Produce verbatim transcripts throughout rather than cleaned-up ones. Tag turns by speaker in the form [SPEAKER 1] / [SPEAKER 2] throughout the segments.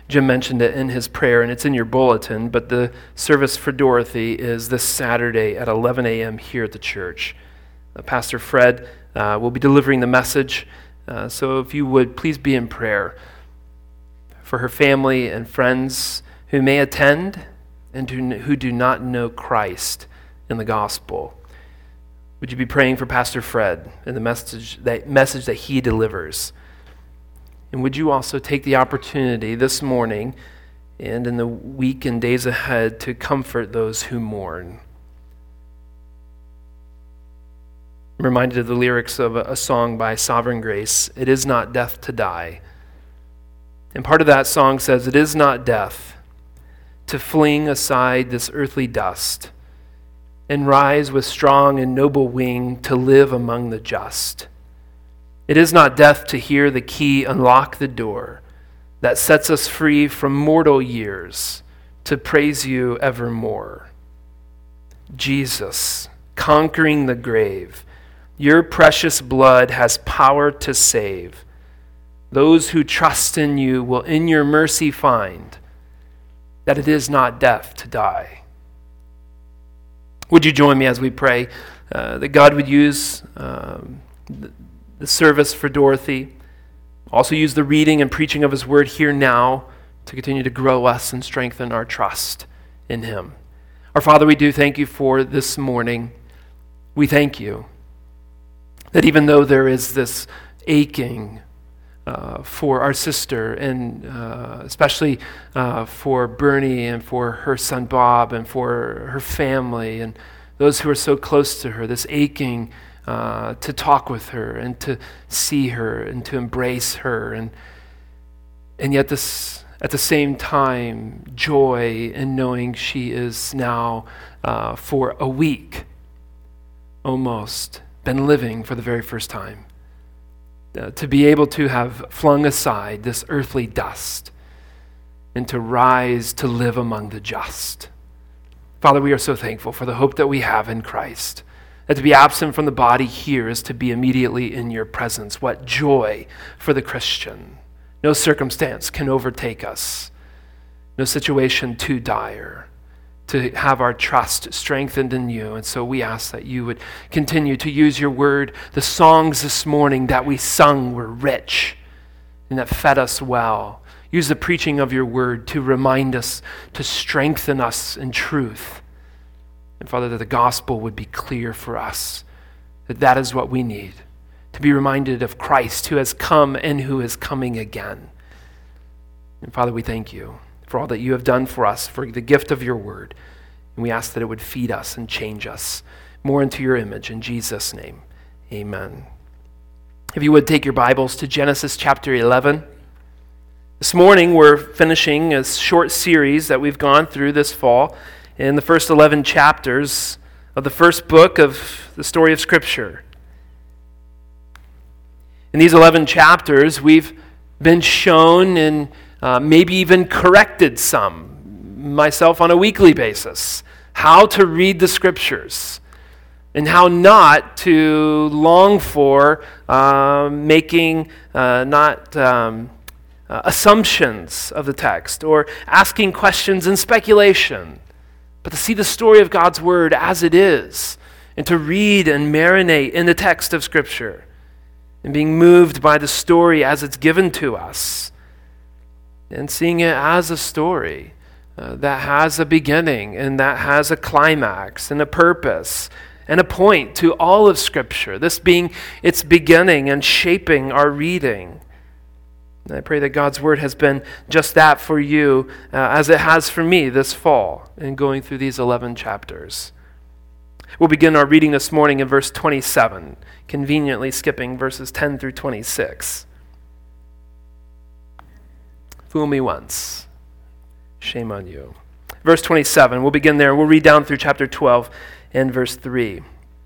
[SPEAKER 1] Jim mentioned it in his prayer, and it's in your bulletin, but the service for Dorothy is this Saturday at eleven a.m. here at the church. Uh, Pastor Fred uh, will be delivering the message, uh, so if you would, please be in prayer for her family and friends who may attend and who, who do not know Christ in the gospel. Would you be praying for Pastor Fred and the message that message that he delivers? And would you also take the opportunity this morning and in the week and days ahead to comfort those who mourn? I'm reminded of the lyrics of a, a song by Sovereign Grace, "It is not death to die." And part of that song says, "It is not death to fling aside this earthly dust and rise with strong and noble wing to live among the just. It is not death to hear the key unlock the door that sets us free from mortal years to praise you evermore. Jesus, conquering the grave, your precious blood has power to save. Those who trust in you will in your mercy find that it is not death to die." Would you join me as we pray uh, that God would use um, the, the service for Dorothy, also use the reading and preaching of his word here now to continue to grow us and strengthen our trust in him. Our Father, we do thank you for this morning. We thank you that even though there is this aching uh, for our sister, and uh, especially uh, for Bernie and for her son Bob and for her family and those who are so close to her, this aching uh, to talk with her and to see her and to embrace her, and and yet this at the same time joy in knowing she is now uh, for a week almost been living for the very first time. Uh, to be able to have flung aside this earthly dust and to rise to live among the just. Father, we are so thankful for the hope that we have in Christ, that to be absent from the body here is to be immediately in your presence. What joy for the Christian. No circumstance can overtake us, no situation too dire to have our trust strengthened in you. And so we ask that you would continue to use your word. The songs this morning that we sung were rich and that fed us well. Use the preaching of your word to remind us, to strengthen us in truth. And Father, that the gospel would be clear for us, that that is what we need, to be reminded of Christ who has come and who is coming again. And Father, we thank you for all that you have done for us, for the gift of your word. And we ask that it would feed us and change us more into your image. In Jesus' name, amen. If you would take your Bibles to Genesis chapter eleven. This morning we're finishing a short series that we've gone through this fall in the first eleven chapters of the first book of the story of Scripture. In these eleven chapters, we've been shown and uh, maybe even corrected some, myself on a weekly basis, how to read the Scriptures and how not to long for uh, making uh, not um, uh, assumptions of the text or asking questions and speculation, but to see the story of God's Word as it is and to read and marinate in the text of Scripture and being moved by the story as it's given to us and seeing it as a story uh, that has a beginning and that has a climax and a purpose and a point to all of Scripture, this being its beginning and shaping our reading. And I pray that God's Word has been just that for you uh, as it has for me this fall in going through these eleven chapters. We'll begin our reading this morning in verse twenty-seven, conveniently skipping verses ten through twenty-six. Fool me once, shame on you. Verse twenty-seven, we'll begin there. We'll read down through chapter twelve and verse three.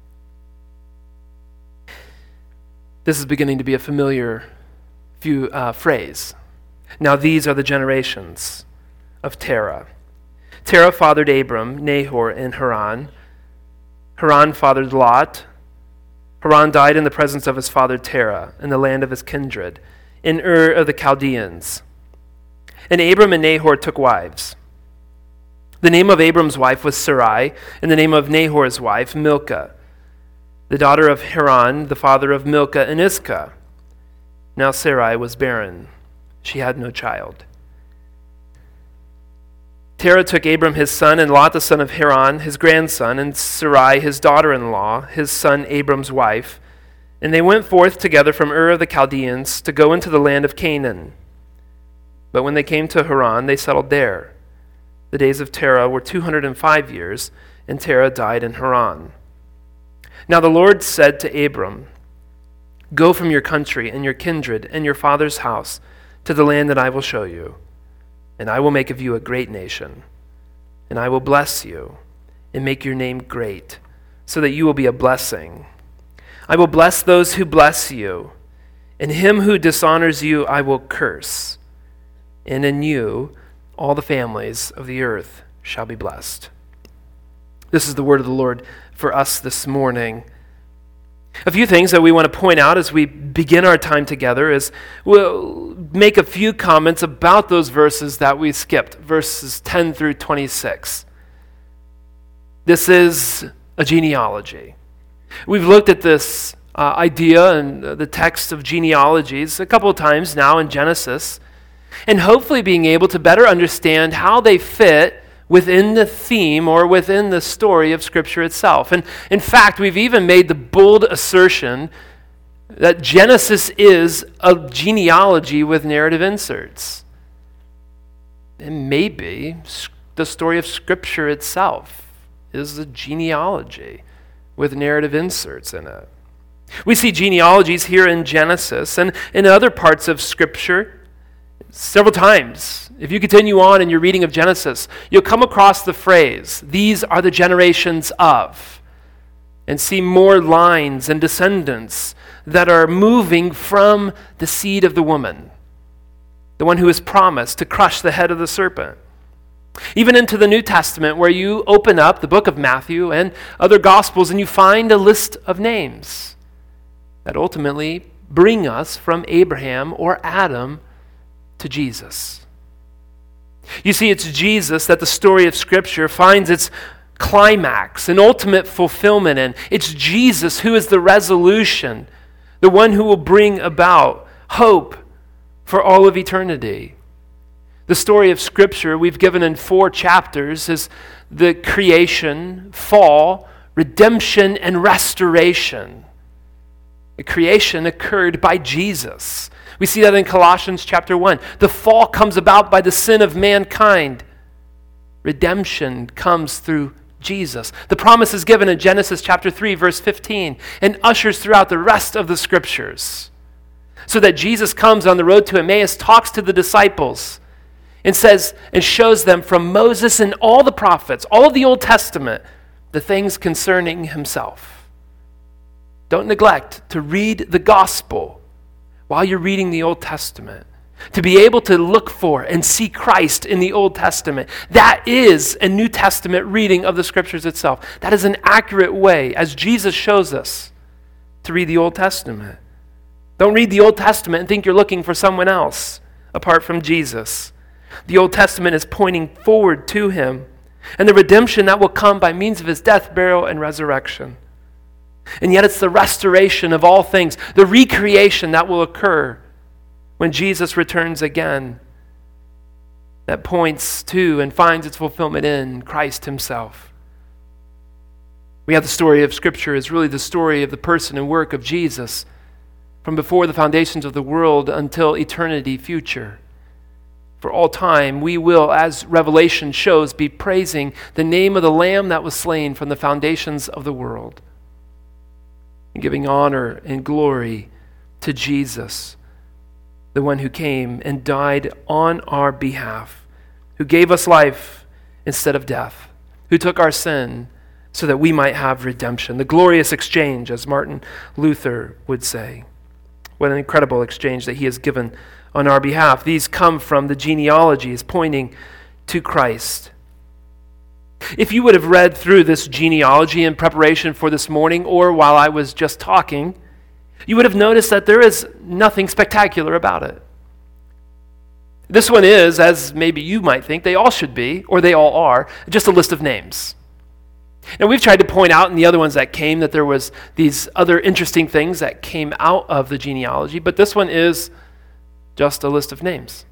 [SPEAKER 1] This is beginning to be a familiar few uh, phrase. Now these are the generations of Terah. Terah fathered Abram, Nahor, and Haran. Haran fathered Lot. Haran died in the presence of his father Terah, in the land of his kindred, in Ur of the Chaldeans. And Abram and Nahor took wives. The name of Abram's wife was Sarai, and the name of Nahor's wife, Milcah, the daughter of Haran, the father of Milcah and Iscah. Now Sarai was barren. She had no child. Terah took Abram his son, and Lot the son of Haran, his grandson, and Sarai his daughter-in-law, his son Abram's wife. And they went forth together from Ur of the Chaldeans to go into the land of Canaan. But when they came to Haran, they settled there. The days of Terah were two hundred five years, and Terah died in Haran. Now the Lord said to Abram, "Go from your country and your kindred and your father's house to the land that I will show you, and I will make of you a great nation, and I will bless you and make your name great, so that you will be a blessing. I will bless those who bless you, and him who dishonors you I will curse, and in you all the families of the earth shall be blessed." This is the word of the Lord for us this morning. A few things that we want to point out as we begin our time together is we'll make a few comments about those verses that we skipped, verses ten through twenty-six. This is a genealogy. We've looked at this uh, idea and the text of genealogies a couple of times now in Genesis, and hopefully being able to better understand how they fit within the theme or within the story of Scripture itself. And in fact, we've even made the bold assertion that Genesis is a genealogy with narrative inserts. And maybe the story of Scripture itself is a genealogy with narrative inserts in it. We see genealogies here in Genesis and in other parts of Scripture several times. If you continue on in your reading of Genesis, you'll come across the phrase, "These are the generations of," and see more lines and descendants that are moving from the seed of the woman, the one who is promised to crush the head of the serpent. Even into the New Testament, where you open up the book of Matthew and other Gospels and you find a list of names that ultimately bring us from Abraham or Adam to Jesus. You see, it's Jesus that the story of Scripture finds its climax and ultimate fulfillment in. It's Jesus who is the resolution, the one who will bring about hope for all of eternity. The story of Scripture we've given in four chapters is the creation, fall, redemption, and restoration. The creation occurred by Jesus. We see that in Colossians chapter one. The fall comes about by the sin of mankind. Redemption comes through Jesus. The promise is given in Genesis chapter three, verse fifteen, and ushers throughout the rest of the Scriptures. So that Jesus comes on the road to Emmaus, talks to the disciples, and says and shows them from Moses and all the prophets, all of the Old Testament, the things concerning himself. Don't neglect to read the gospel while you're reading the Old Testament, to be able to look for and see Christ in the Old Testament. That is a New Testament reading of the Scriptures itself. That is an accurate way, as Jesus shows us, to read the Old Testament. Don't read the Old Testament and think you're looking for someone else apart from Jesus. The Old Testament is pointing forward to him and the redemption that will come by means of his death, burial, and resurrection. And yet it's the restoration of all things, the recreation that will occur when Jesus returns again, that points to and finds its fulfillment in Christ himself. We have the story of Scripture is really the story of the person and work of Jesus from before the foundations of the world until eternity future. For all time, we will, as Revelation shows, be praising the name of the Lamb that was slain from the foundations of the world, and giving honor and glory to Jesus, the one who came and died on our behalf, who gave us life instead of death, who took our sin so that we might have redemption. The glorious exchange, as Martin Luther would say. What an incredible exchange that he has given on our behalf. These come from the genealogies pointing to Christ. If you would have read through this genealogy in preparation for this morning, or while I was just talking, you would have noticed that there is nothing spectacular about it. This one is, as maybe you might think, they all should be, or they all are, just a list of names. Now, we've tried to point out in the other ones that came that there was these other interesting things that came out of the genealogy, but this one is just a list of names.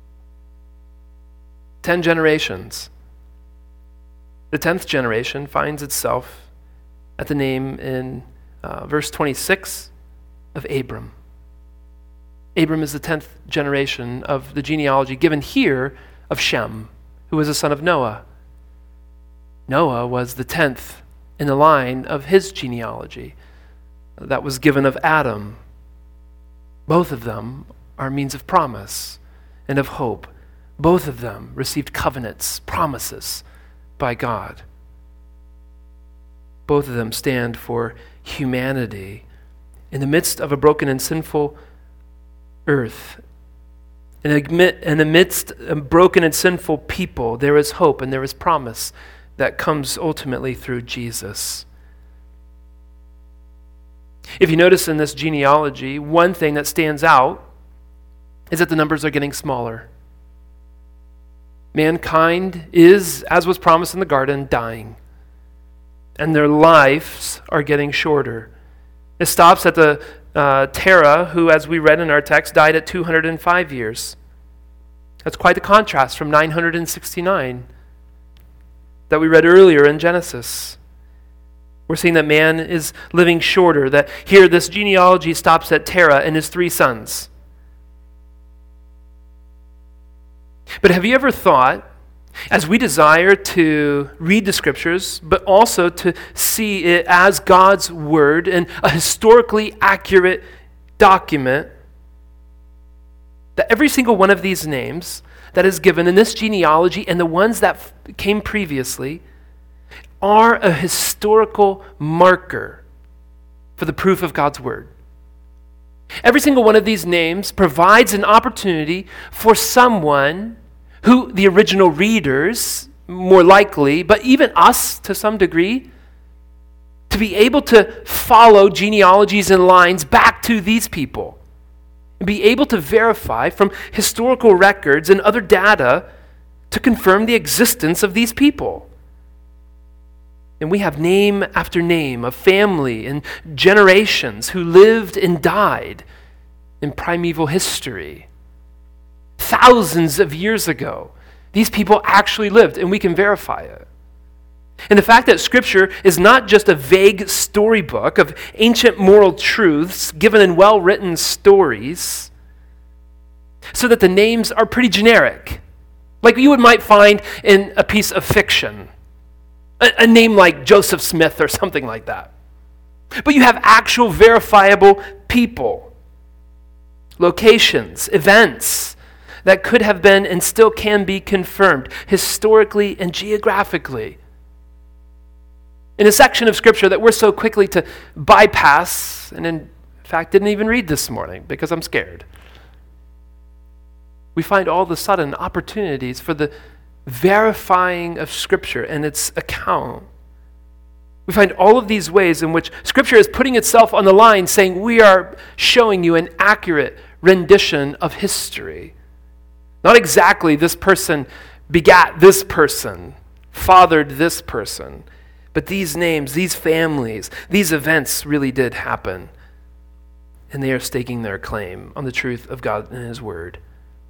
[SPEAKER 1] Ten generations. The tenth generation finds itself at the name in uh, verse twenty-six of Abram. Abram is the tenth generation of the genealogy given here of Shem, who was a son of Noah. Noah was the tenth in the line of his genealogy that was given of Adam. Both of them are means of promise and of hope. Both of them received covenants, promises by God. Both of them stand for humanity in the midst of a broken and sinful earth. In the midst of broken and sinful people, there is hope and there is promise that comes ultimately through Jesus. If you notice in this genealogy, one thing that stands out is that the numbers are getting smaller. Mankind is, as was promised in the garden, dying. And their lives are getting shorter. It stops at the uh, Terah, who, as we read in our text, died at two hundred five years. That's quite the contrast from nine hundred sixty-nine that we read earlier in Genesis. We're seeing that man is living shorter, that here this genealogy stops at Terah and his three sons. But have you ever thought, as we desire to read the scriptures, but also to see it as God's word and a historically accurate document, that every single one of these names that is given in this genealogy and the ones that f- came previously are a historical marker for the proof of God's word. Every single one of these names provides an opportunity for someone who the original readers, more likely, but even us to some degree, to be able to follow genealogies and lines back to these people. And be able to verify from historical records and other data to confirm the existence of these people. And we have name after name of family and generations who lived and died in primeval history. Thousands of years ago, these people actually lived, and we can verify it. And the fact that Scripture is not just a vague storybook of ancient moral truths given in well-written stories, so that the names are pretty generic, like you would might find in a piece of fiction, a, a name like Joseph Smith or something like that. But you have actual verifiable people, locations, events that could have been and still can be confirmed historically and geographically. In a section of Scripture that we're so quickly to bypass, and in fact didn't even read this morning because I'm scared, we find all of a sudden opportunities for the verifying of Scripture and its account. We find all of these ways in which Scripture is putting itself on the line, saying we are showing you an accurate rendition of history. Not exactly this person begat this person, fathered this person, but these names, these families, these events really did happen. And they are staking their claim on the truth of God and His Word.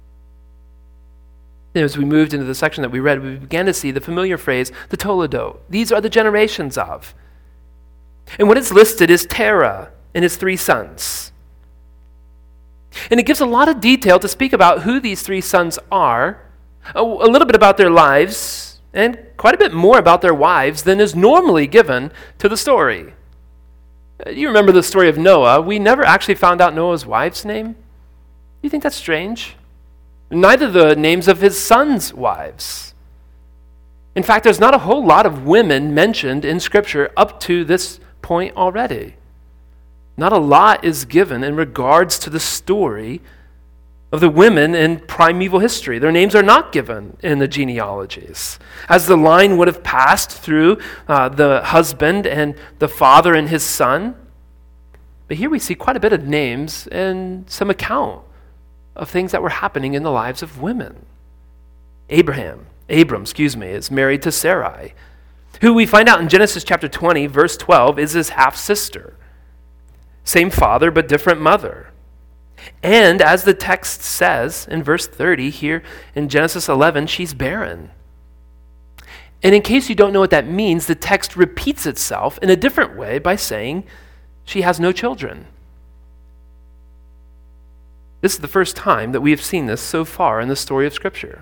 [SPEAKER 1] And as we moved into the section that we read, we began to see the familiar phrase, the Toledot. These are the generations of. And what is listed is Terah and his three sons. And it gives a lot of detail to speak about who these three sons are, a, a little bit about their lives, and quite a bit more about their wives than is normally given to the story. You remember the story of Noah. We never actually found out Noah's wife's name. You think that's strange? Neither the names of his sons' wives. In fact, there's not a whole lot of women mentioned in Scripture up to this point already. Not a lot is given in regards to the story of the women in primeval history. Their names are not given in the genealogies. As the line would have passed through uh, the husband and the father and his son. But here we see quite a bit of names and some account of things that were happening in the lives of women. Abraham, Abram, excuse me, is married to Sarai, who we find out in Genesis chapter twenty, verse twelve, is his half-sister. Same father, but different mother. And as the text says in verse thirty here in Genesis eleven, she's barren. And in case you don't know what that means, the text repeats itself in a different way by saying she has no children. This is the first time that we have seen this so far in the story of Scripture.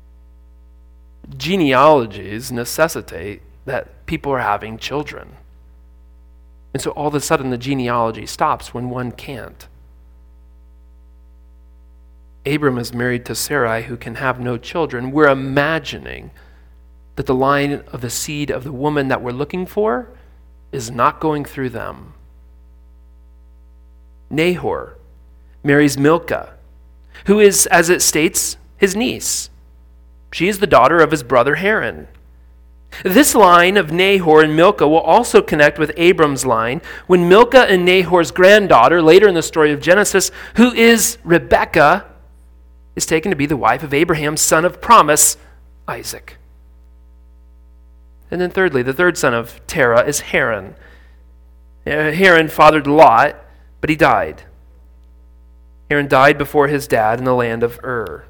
[SPEAKER 1] Genealogies necessitate that people are having children. And so all of a sudden the genealogy stops when one can't. Abram is married to Sarai, who can have no children. We're imagining that the line of the seed of the woman that we're looking for is not going through them. Nahor marries Milcah, who is, as it states, his niece. She is the daughter of his brother Haran. This line of Nahor and Milcah will also connect with Abram's line when Milcah and Nahor's granddaughter, later in the story of Genesis, who is Rebekah, is taken to be the wife of Abraham's son of promise, Isaac. And then thirdly, the third son of Terah is Haran. Haran fathered Lot, but he died. Haran died before his dad in the land of Ur.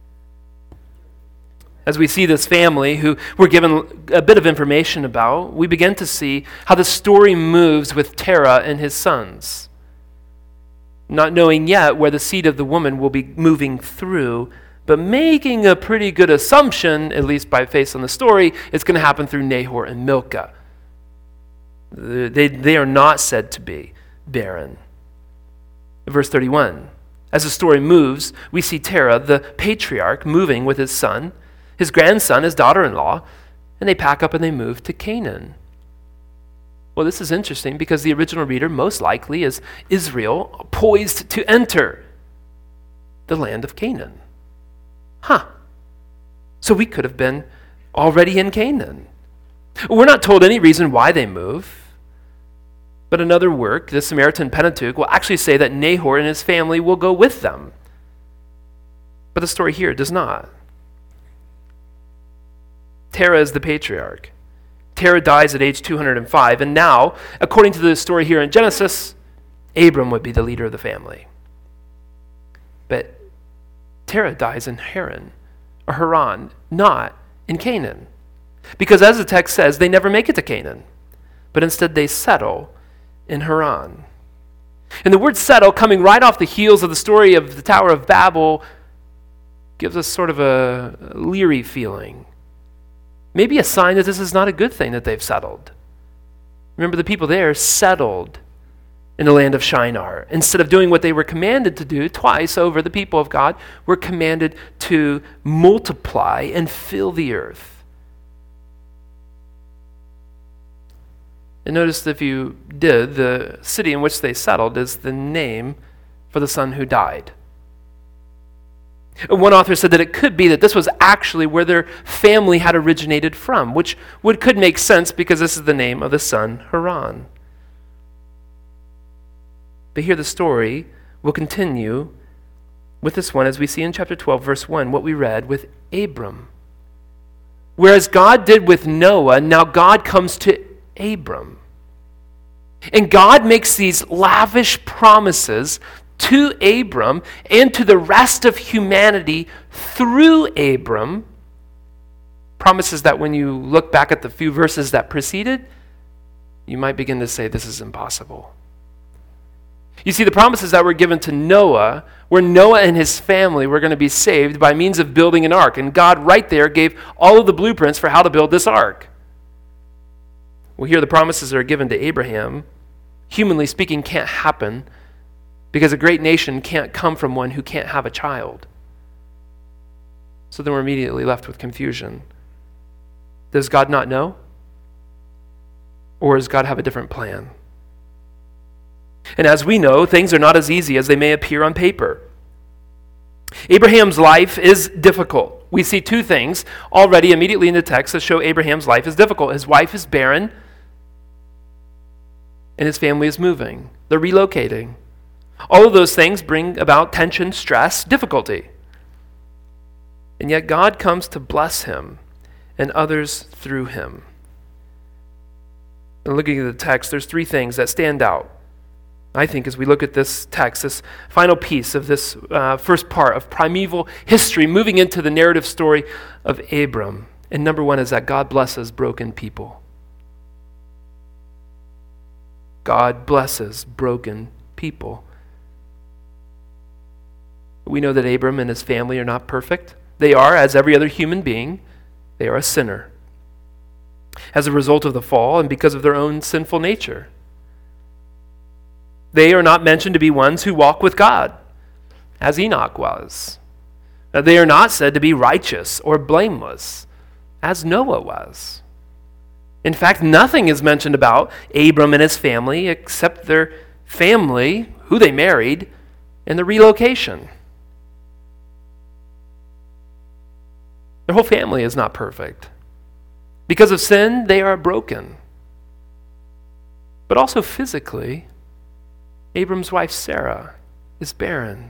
[SPEAKER 1] As we see this family, who we're given a bit of information about, we begin to see how the story moves with Terah and his sons. Not knowing yet where the seed of the woman will be moving through, but making a pretty good assumption, at least by face on the story, it's going to happen through Nahor and Milcah. They, they are not said to be barren. Verse thirty-one, as the story moves, we see Terah, the patriarch, moving with his son, his grandson, his daughter-in-law, and they pack up and they move to Canaan. Well, this is interesting because the original reader most likely is Israel poised to enter the land of Canaan. Huh. So we could have been already in Canaan. We're not told any reason why they move, but another work, the Samaritan Pentateuch, will actually say that Nahor and his family will go with them. But the story here does not. Terah is the patriarch. Terah dies at age two hundred five, and now, according to the story here in Genesis, Abram would be the leader of the family. But Terah dies in Haran, or Haran, not in Canaan. Because as the text says, they never make it to Canaan, but instead they settle in Haran. And the word settle, coming right off the heels of the story of the Tower of Babel, gives us sort of a leery feeling. Maybe a sign that this is not a good thing that they've settled. Remember, the people there settled in the land of Shinar. Instead of doing what they were commanded to do twice over, the people of God were commanded to multiply and fill the earth. And notice that if you did, the city in which they settled is the name for the son who died. One author said that it could be that this was actually where their family had originated from, which would could make sense because this is the name of the son Haran. But here the story will continue with this one as we see in chapter twelve, verse one, what we read with Abram. Whereas God did with Noah, now God comes to Abram. And God makes these lavish promises to Abram and to the rest of humanity through Abram. Promises that when you look back at the few verses that preceded, you might begin to say this is impossible. You see, the promises that were given to Noah, where Noah and his family were going to be saved by means of building an ark. And God right there gave all of the blueprints for how to build this ark. Well, here the promises that are given to Abraham, humanly speaking, can't happen because a great nation can't come from one who can't have a child. So then we're immediately left with confusion. Does God not know? Or does God have a different plan? And as we know, things are not as easy as they may appear on paper. Abraham's life is difficult. We see two things already immediately in the text that show Abraham's life is difficult. His wife is barren, and his family is moving. They're relocating. All of those things bring about tension, stress, difficulty. And yet God comes to bless him and others through him. And looking at the text, there's three things that stand out, I think, as we look at this text, this final piece of this uh, first part of primeval history, moving into the narrative story of Abram. And number one is that God blesses broken people. God blesses broken people. We know that Abram and his family are not perfect. They are, as every other human being, they are a sinner as a result of the fall and because of their own sinful nature. They are not mentioned to be ones who walk with God, as Enoch was. They are not said to be righteous or blameless, as Noah was. In fact, nothing is mentioned about Abram and his family except their family, who they married, and the relocation. Their whole family is not perfect. Because of sin, they are broken. But also physically, Abram's wife Sarah is barren.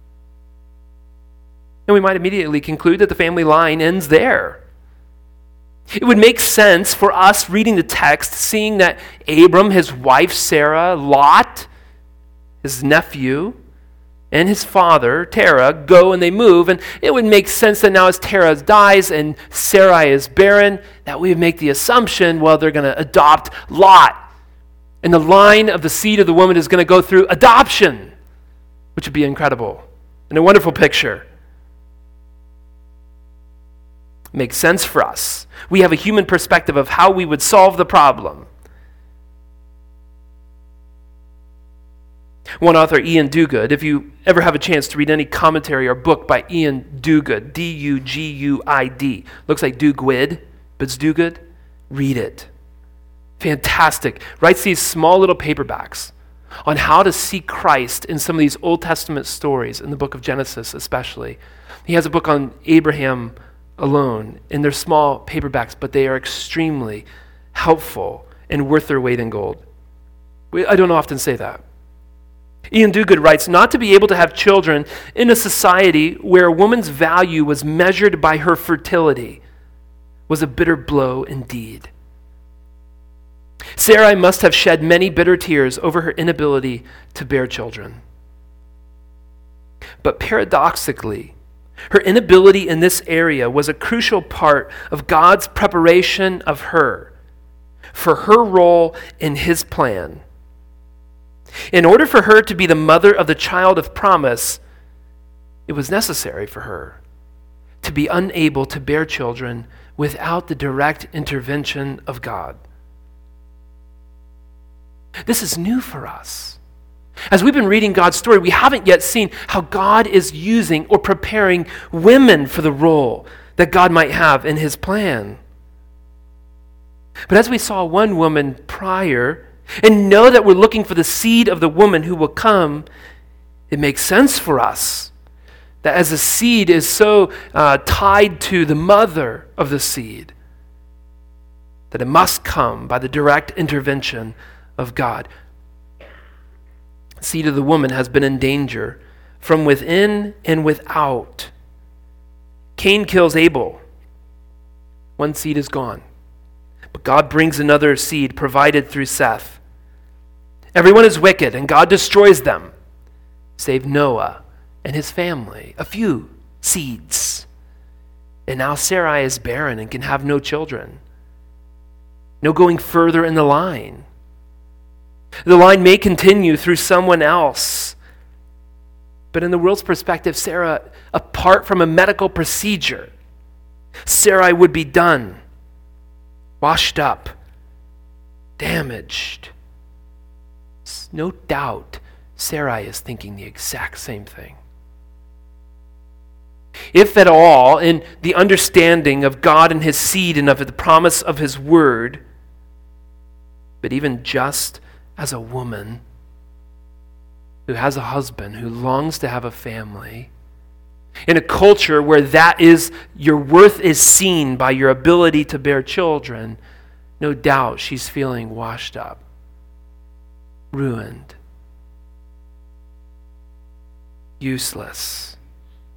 [SPEAKER 1] And we might immediately conclude that the family line ends there. It would make sense for us reading the text, seeing that Abram, his wife Sarah, Lot, his nephew, and his father, Terah, go and they move. And it would make sense that now as Terah dies and Sarai is barren, that we would make the assumption, well, they're going to adopt Lot. And the line of the seed of the woman is going to go through adoption, which would be incredible and a wonderful picture. Makes sense for us. We have a human perspective of how we would solve the problem. One author, Ian Duguid, if you ever have a chance to read any commentary or book by Ian Duguid, D U G U I D, looks like Duguid, but it's Duguid, read it. Fantastic. Writes these small little paperbacks on how to see Christ in some of these Old Testament stories, in the book of Genesis especially. He has a book on Abraham alone, and they're small paperbacks, but they are extremely helpful and worth their weight in gold. I don't often say that. Ian Duguid writes, not to be able to have children in a society where a woman's value was measured by her fertility was a bitter blow indeed. Sarai must have shed many bitter tears over her inability to bear children. But paradoxically, her inability in this area was a crucial part of God's preparation of her for her role in his plan. In order for her to be the mother of the child of promise, it was necessary for her to be unable to bear children without the direct intervention of God. This is new for us. As we've been reading God's story, we haven't yet seen how God is using or preparing women for the role that God might have in his plan. But as we saw one woman prior, and know that we're looking for the seed of the woman who will come, it makes sense for us that as the seed is so uh, tied to the mother of the seed, that it must come by the direct intervention of God. The seed of the woman has been in danger from within and without. Cain kills Abel. One seed is gone. But God brings another seed provided through Seth. Everyone is wicked, and God destroys them, save Noah and his family, a few seeds. And now Sarai is barren and can have no children. No going further in the line. The line may continue through someone else. But in the world's perspective, Sarah, apart from a medical procedure, Sarai would be done, washed up, damaged. No doubt, Sarai is thinking the exact same thing. If at all, in the understanding of God and his seed and of the promise of his word, but even just as a woman who has a husband who longs to have a family, in a culture where that is, your worth is seen by your ability to bear children, no doubt she's feeling washed up, ruined. useless,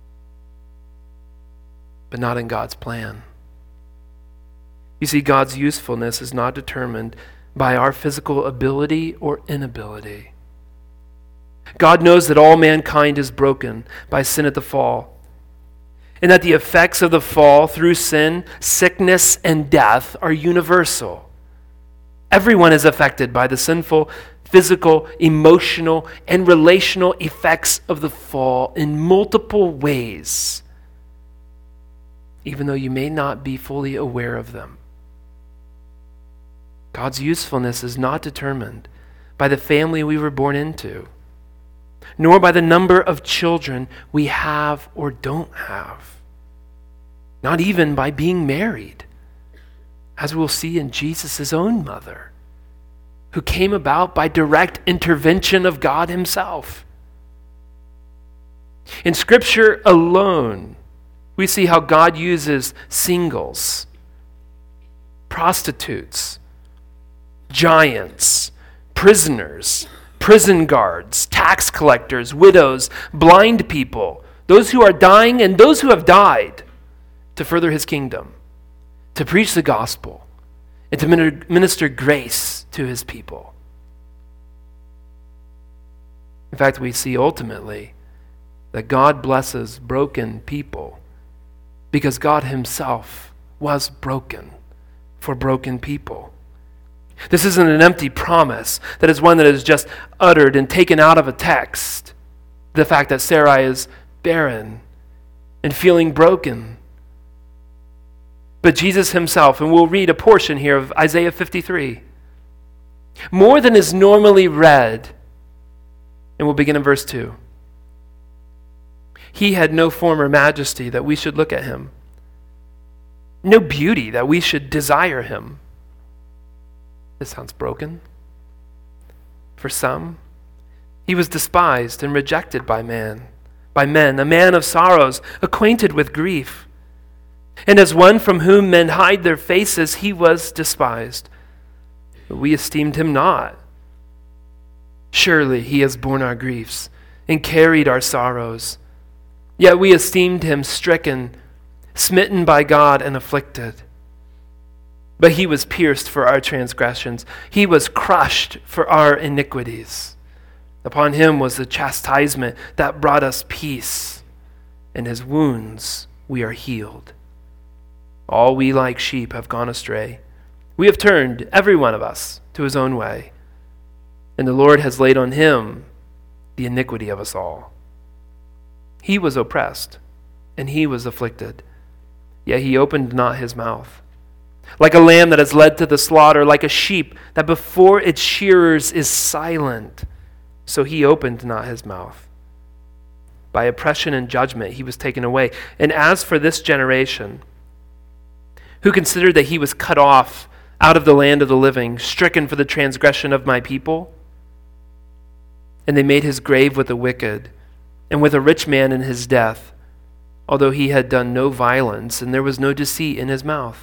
[SPEAKER 1] but not in God's plan. You see, God's usefulness is not determined by our physical ability or inability. God knows that all mankind is broken by sin at the fall, and that the effects of the fall through sin, sickness, and death are universal. Everyone is affected by the sinful, physical, emotional, and relational effects of the fall in multiple ways, even though you may not be fully aware of them. God's usefulness is not determined by the family we were born into, nor by the number of children we have or don't have, not even by being married, as we'll see in Jesus' own mother, who came about by direct intervention of God himself. In Scripture alone, we see how God uses singles, prostitutes, giants, prisoners, prison guards, tax collectors, widows, blind people, those who are dying and those who have died, to further his kingdom, to preach the gospel, and to minister grace to his people. In fact, we see ultimately that God blesses broken people because God himself was broken for broken people. This isn't an empty promise that is one that is just uttered and taken out of a text. The fact that Sarai is barren and feeling broken. But Jesus himself, and we'll read a portion here of Isaiah fifty-three, more than is normally read, and we'll begin in verse two. He had no form or majesty that we should look at him, no beauty that we should desire him. This sounds broken. For some, he was despised and rejected by man, by men, a man of sorrows, acquainted with grief. And as one from whom men hide their faces, he was despised. But we esteemed him not. Surely he has borne our griefs and carried our sorrows. Yet we esteemed him stricken, smitten by God, and afflicted. But he was pierced for our transgressions. He was crushed for our iniquities. Upon him was the chastisement that brought us peace, and his wounds we are healed. All we like sheep have gone astray. We have turned, every one of us, to his own way, and the Lord has laid on him the iniquity of us all. He was oppressed, and he was afflicted, yet he opened not his mouth. Like a lamb that is led to the slaughter, like a sheep that before its shearers is silent, so he opened not his mouth. By oppression and judgment he was taken away. And as for this generation, who considered that he was cut off out of the land of the living, stricken for the transgression of my people, and they made his grave with the wicked, and with a rich man in his death, although he had done no violence, and there was no deceit in his mouth.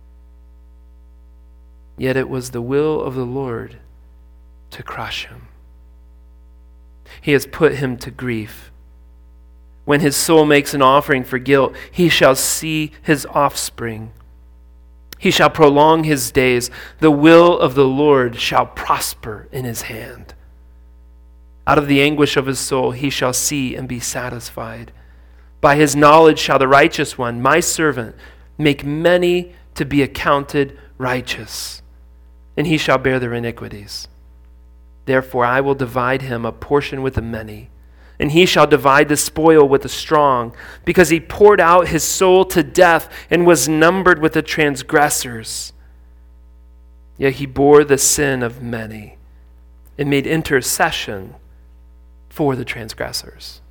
[SPEAKER 1] Yet it was the will of the Lord to crush him. He has put him to grief. When his soul makes an offering for guilt, he shall see his offspring. He shall prolong his days. The will of the Lord shall prosper in his hand. Out of the anguish of his soul he shall see and be satisfied. By his knowledge shall the righteous one, my servant, make many to be accounted righteous, and he shall bear their iniquities. Therefore I will divide him a portion with the many, and he shall divide the spoil with the strong, because he poured out his soul to death and was numbered with the transgressors. Yet he bore the sin of many and made intercession for the transgressors.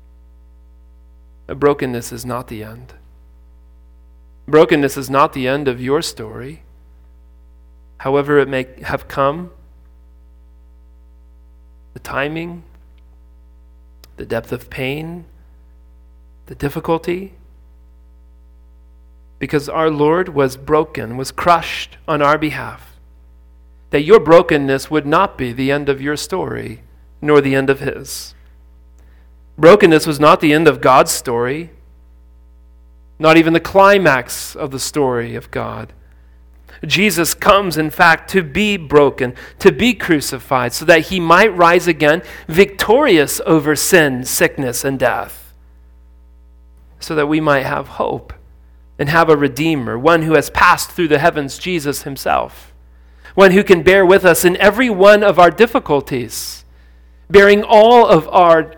[SPEAKER 1] Brokenness is not the end. Brokenness is not the end of your story. However it may have come, the timing, the depth of pain, the difficulty, because our Lord was broken, was crushed on our behalf, that your brokenness would not be the end of your story, nor the end of his. Brokenness was not the end of God's story, not even the climax of the story of God. Jesus comes, in fact, to be broken, to be crucified, so that he might rise again victorious over sin, sickness, and death, so that we might have hope and have a Redeemer, one who has passed through the heavens, Jesus himself, one who can bear with us in every one of our difficulties, bearing all of our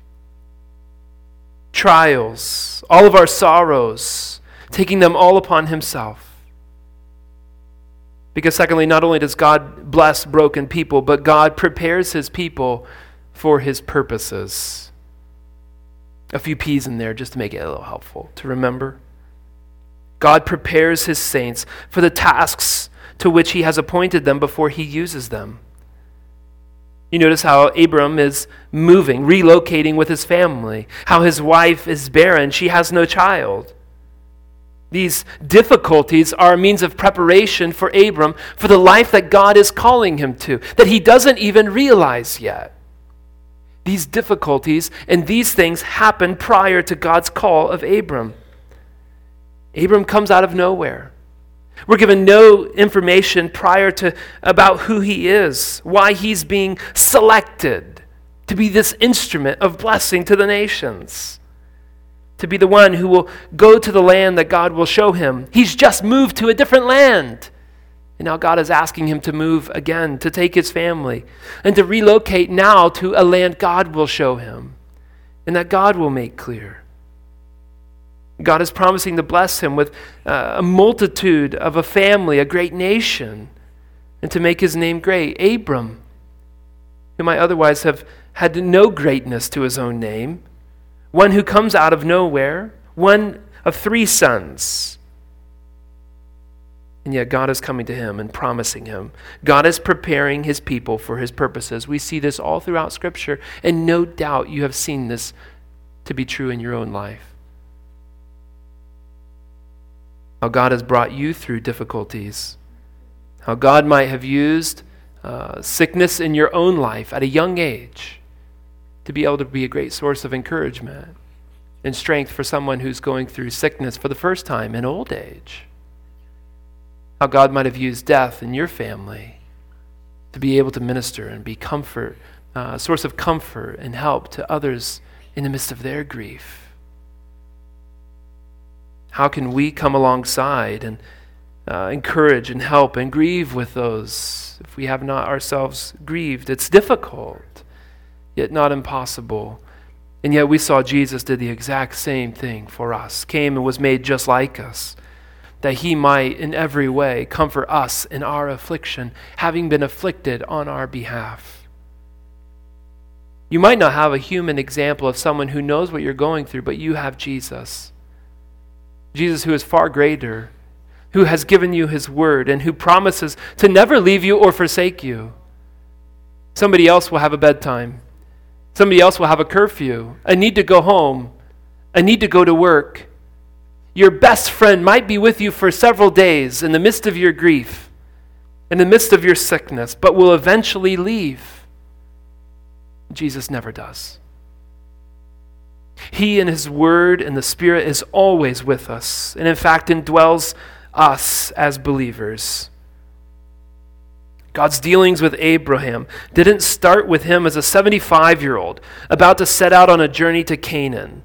[SPEAKER 1] trials, all of our sorrows, taking them all upon himself. Because secondly, not only does God bless broken people, but God prepares his people for his purposes. A few P's in there just to make it a little helpful to remember. God prepares his saints for the tasks to which he has appointed them before he uses them. You notice how Abram is moving, relocating with his family, how his wife is barren, she has no child. These difficulties are a means of preparation for Abram for the life that God is calling him to, that he doesn't even realize yet. These difficulties and these things happen prior to God's call of Abram. Abram comes out of nowhere. We're given no information prior to about who he is, why he's being selected to be this instrument of blessing to the nations, to be the one who will go to the land that God will show him. He's just moved to a different land. And now God is asking him to move again, to take his family, and to relocate now to a land God will show him, and that God will make clear. God is promising to bless him with uh, a multitude of a family, a great nation, and to make his name great. Abram, who might otherwise have had no greatness to his own name, one who comes out of nowhere, one of three sons. And yet God is coming to him and promising him. God is preparing his people for his purposes. We see this all throughout Scripture, and no doubt you have seen this to be true in your own life. How God has brought you through difficulties. How God might have used uh, sickness in your own life at a young age to be able to be a great source of encouragement and strength for someone who's going through sickness for the first time in old age. How God might have used death in your family to be able to minister and be comfort, uh, a source of comfort and help to others in the midst of their grief. How can we come alongside and uh, encourage and help and grieve with those if we have not ourselves grieved? It's difficult, yet not impossible. And yet we saw Jesus did the exact same thing for us, came and was made just like us, that he might in every way comfort us in our affliction, having been afflicted on our behalf. You might not have a human example of someone who knows what you're going through, but you have Jesus. Jesus, who is far greater, who has given you his word, and who promises to never leave you or forsake you. Somebody else will have a bedtime. Somebody else will have a curfew, a need to go home, a need to go to work. Your best friend might be with you for several days in the midst of your grief, in the midst of your sickness, but will eventually leave. Jesus never does. He and his word and the Spirit is always with us, and in fact indwells us as believers. God's dealings with Abraham didn't start with him as a seventy-five-year-old about to set out on a journey to Canaan.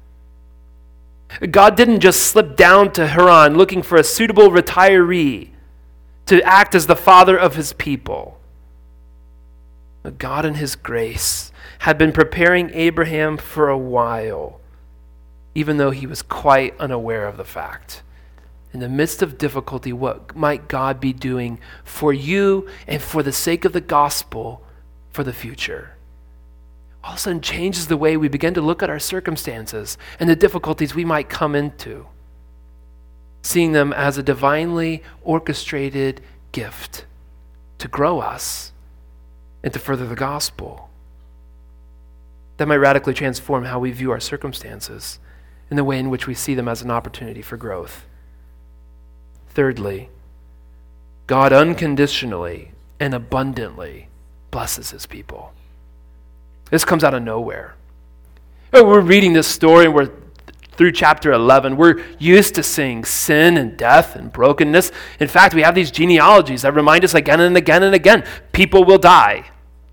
[SPEAKER 1] God didn't just slip down to Haran looking for a suitable retiree to act as the father of his people. But God in his grace had been preparing Abraham for a while, even though he was quite unaware of the fact. In the midst of difficulty, what might God be doing for you and for the sake of the gospel for the future? All of a sudden changes the way we begin to look at our circumstances and the difficulties we might come into, seeing them as a divinely orchestrated gift to grow us and to further the gospel. That might radically transform how we view our circumstances and the way in which we see them as an opportunity for growth. Thirdly, God unconditionally and abundantly blesses his people. This comes out of nowhere. We're reading this story and we're through chapter eleven. We're used to seeing sin and death and brokenness. In fact, we have these genealogies that remind us again and again and again, people will die.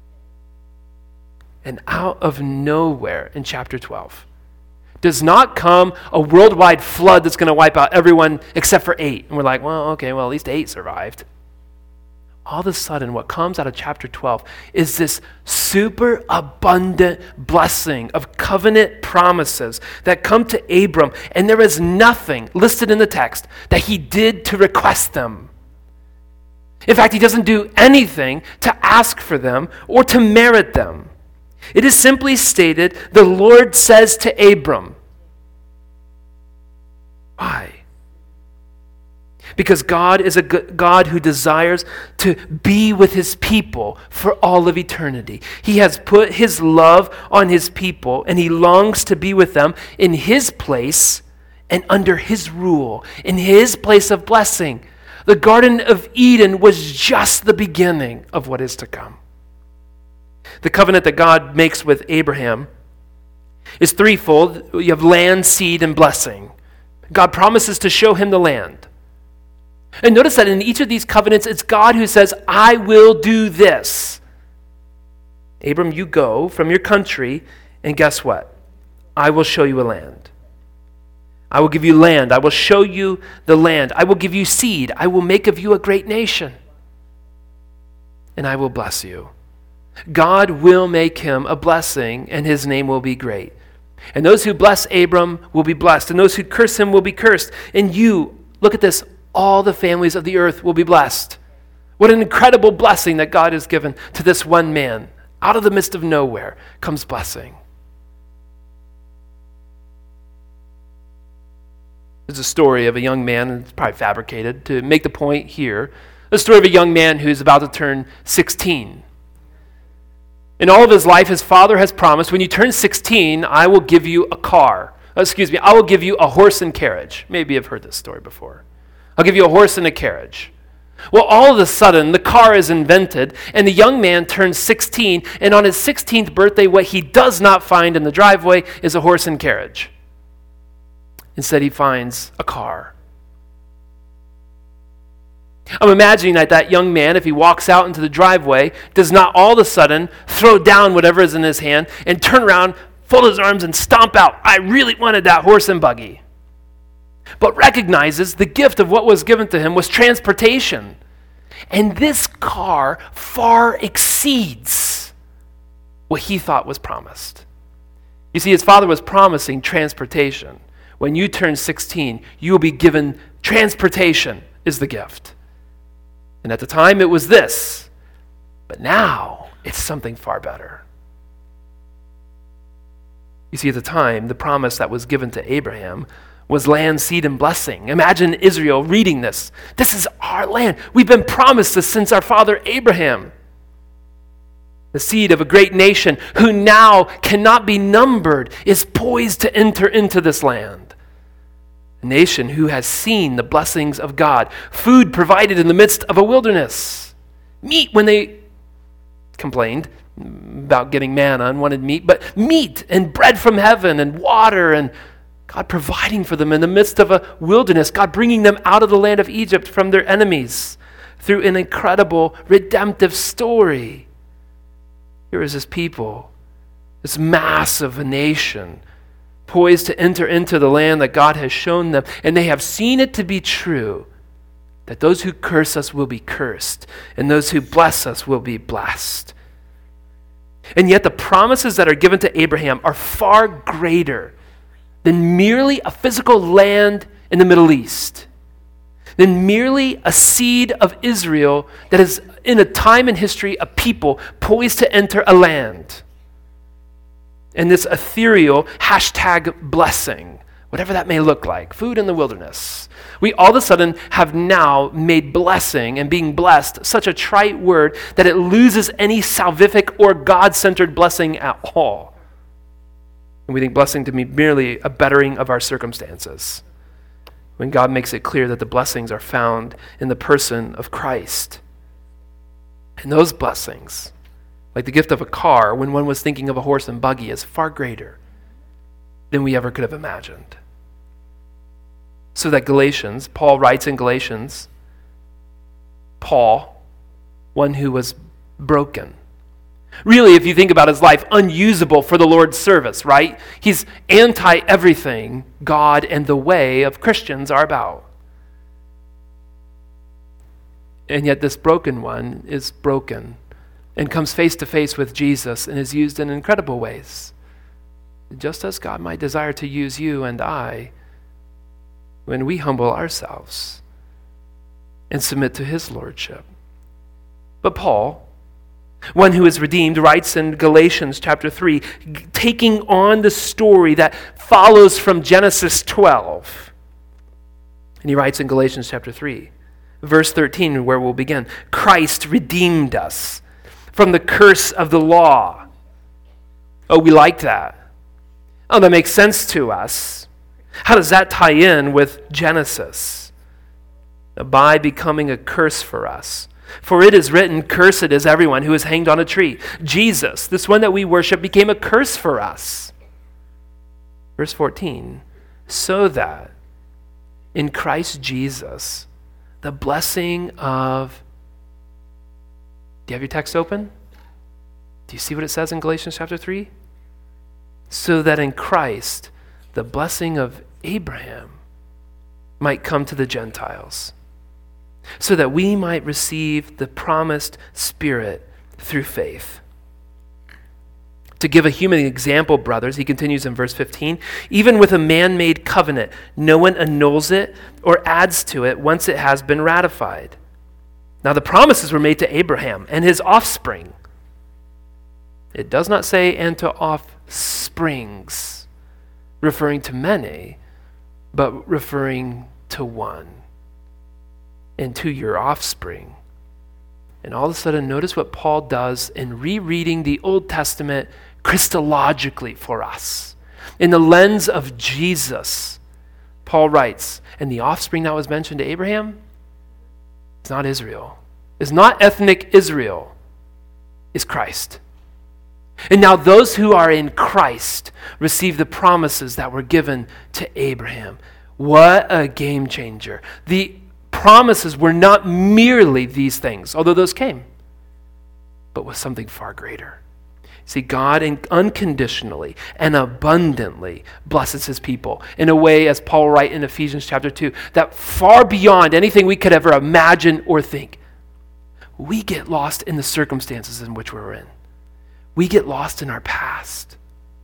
[SPEAKER 1] And out of nowhere in chapter twelve does not come a worldwide flood that's going to wipe out everyone except for eight. And we're like, well, okay, well, at least eight survived. All of a sudden, what comes out of chapter twelve is this super abundant blessing of covenant promises that come to Abram, and there is nothing listed in the text that he did to request them. In fact, he doesn't do anything to ask for them or to merit them. It is simply stated, the Lord says to Abram. Why? Because God is a God who desires to be with his people for all of eternity. He has put his love on his people, and he longs to be with them in his place and under his rule, in his place of blessing. The Garden of Eden was just the beginning of what is to come. The covenant that God makes with Abraham is threefold. You have land, seed, and blessing. God promises to show him the land. And notice that in each of these covenants, it's God who says, I will do this. Abram, you go from your country, and guess what? I will show you a land. I will give you land. I will show you the land. I will give you seed. I will make of you a great nation. And I will bless you. God will make him a blessing, and his name will be great. And those who bless Abram will be blessed, and those who curse him will be cursed. And you, look at this, all the families of the earth will be blessed. What an incredible blessing that God has given to this one man. Out of the midst of nowhere comes blessing. There's a story of a young man, and it's probably fabricated to make the point here, a story of a young man who's about to turn sixteen. In all of his life, his father has promised, when you turn sixteen, I will give you a car. Excuse me, I will give you a horse and carriage. Maybe you've heard this story before. I'll give you a horse and a carriage. Well, all of a sudden, the car is invented, and the young man turns sixteen, and on his sixteenth birthday, what he does not find in the driveway is a horse and carriage. Instead, he finds a car. I'm imagining that that young man, if he walks out into the driveway, does not all of a sudden throw down whatever is in his hand and turn around, fold his arms, and stomp out. I really wanted that horse and buggy. But recognizes the gift of what was given to him was transportation. And this car far exceeds what he thought was promised. You see, his father was promising transportation. When you turn sixteen, you will be given transportation is the gift. And at the time, it was this. But now, it's something far better. You see, at the time, the promise that was given to Abraham was land, seed, and blessing. Imagine Israel reading this. This is our land. We've been promised this since our father Abraham. The seed of a great nation who now cannot be numbered is poised to enter into this land. A nation who has seen the blessings of God. Food provided in the midst of a wilderness. Meat when they complained about getting manna and wanted meat, but meat and bread from heaven and water, and God providing for them in the midst of a wilderness. God bringing them out of the land of Egypt from their enemies through an incredible redemptive story. Here is his people, this massive nation, poised to enter into the land that God has shown them, and they have seen it to be true, that those who curse us will be cursed, and those who bless us will be blessed. And yet the promises that are given to Abraham are far greater than merely a physical land in the Middle East, than merely a seed of Israel that is in a time in history a people poised to enter a land. And this ethereal hashtag blessing, whatever that may look like, food in the wilderness. We all of a sudden have now made blessing and being blessed such a trite word that it loses any salvific or God-centered blessing at all. And we think blessing to be merely a bettering of our circumstances, when God makes it clear that the blessings are found in the person of Christ. And those blessings, like the gift of a car, when one was thinking of a horse and buggy, is far greater. than we ever could have imagined. So that Galatians, Paul writes in Galatians, Paul, one who was broken. Really, if you think about his life, unusable for the Lord's service, right? He's anti-everything God and the way of Christians are about. And yet this broken one is broken and comes face to face with Jesus and is used in incredible ways. Just as God might desire to use you and I when we humble ourselves and submit to his lordship. But Paul, one who is redeemed, writes in Galatians chapter three, taking on the story that follows from Genesis twelve. And he writes in Galatians chapter three, verse thirteen, where we'll begin. Christ redeemed us from the curse of the law. Oh, we like that. Oh, that makes sense to us. How does that tie in with Genesis? By becoming a curse for us. For it is written, cursed is everyone who is hanged on a tree. Jesus, this one that we worship, became a curse for us. Verse fourteen, so that in Christ Jesus, the blessing of, do you have your text open? Do you see what it says in Galatians chapter three? So that in Christ, the blessing of Abraham might come to the Gentiles, so that we might receive the promised Spirit through faith. To give a human example, brothers, he continues in verse fifteen, even with a man-made covenant, no one annuls it or adds to it once it has been ratified. Now the promises were made to Abraham and his offspring. It does not say, and to offsprings, referring to many, but referring to one, and to your offspring. And all of a sudden, notice what Paul does in rereading the Old Testament Christologically for us. In the lens of Jesus, Paul writes, and the offspring that was mentioned to Abraham, it's not Israel. It's not ethnic Israel. It's Christ. And now those who are in Christ receive the promises that were given to Abraham. What a game changer. The promises were not merely these things, although those came, but was something far greater. See, God unconditionally and abundantly blesses his people in a way, as Paul writes in Ephesians chapter two, that far beyond anything we could ever imagine or think. We get lost in the circumstances in which we're in. We get lost in our past.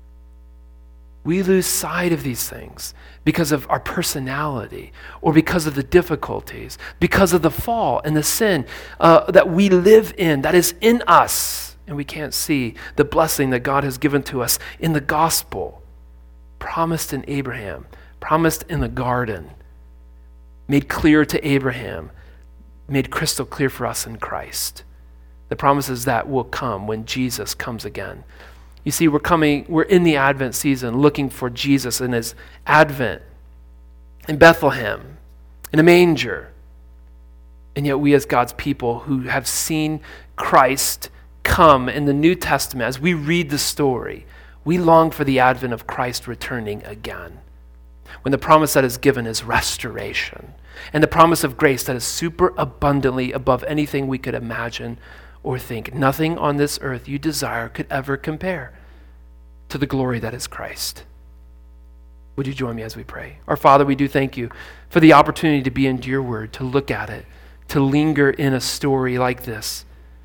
[SPEAKER 1] We lose sight of these things because of our personality or because of the difficulties, because of the fall and the sin uh, that we live in, that is in us, and we can't see the blessing that God has given to us in the gospel, promised in Abraham, promised in the garden, made clear to Abraham, made crystal clear for us in Christ. The promises that will come when Jesus comes again. You see, we're coming, we're in the Advent season looking for Jesus in his advent in Bethlehem, in a manger. And yet we as God's people who have seen Christ come in the New Testament, as we read the story, we long for the advent of Christ returning again. When the promise that is given is restoration, and the promise of grace that is super abundantly above anything we could imagine or think. Nothing on this earth you desire could ever compare to the glory that is Christ. Would you join me as we pray? Our Father, we do thank you for the opportunity to be into your word, to look at it, to linger in a story like this,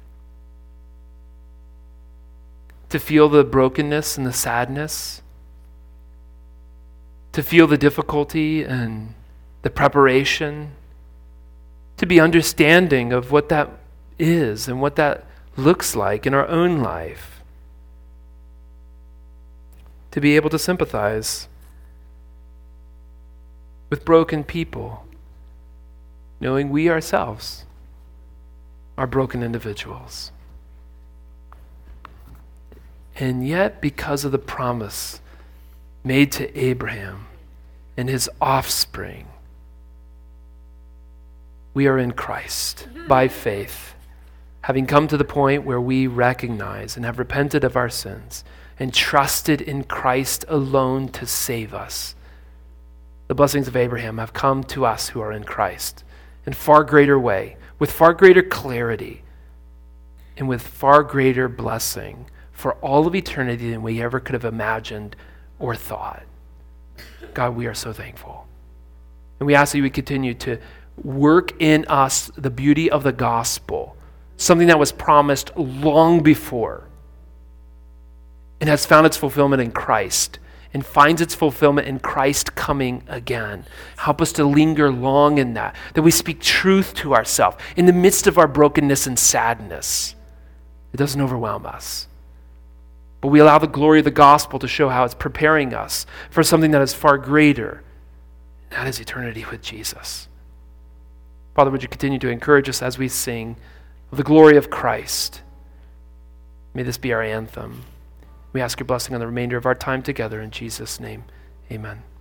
[SPEAKER 1] to feel the brokenness and the sadness, to feel the difficulty and the preparation, to be understanding of what that is and what that looks like in our own life, to be able to sympathize with broken people, knowing we ourselves are broken individuals. And yet, because of the promise made to Abraham and his offspring, we are in Christ by faith. having come to the point where we recognize and have repented of our sins and trusted in Christ alone to save us, the blessings of Abraham have come to us who are in Christ in far greater way, with far greater clarity, and with far greater blessing for all of eternity than we ever could have imagined or thought. God, we are so thankful. And we ask that you would continue to work in us the beauty of the gospel, something that was promised long before and has found its fulfillment in Christ and finds its fulfillment in Christ coming again. Help us to linger long in that, that we speak truth to ourselves in the midst of our brokenness and sadness. It doesn't overwhelm us, but we allow the glory of the gospel to show how it's preparing us for something that is far greater, and that is eternity with Jesus. Father, would you continue to encourage us as we sing of the glory of Christ? May this be our anthem. We ask your blessing on the remainder of our time together in Jesus' name. Amen.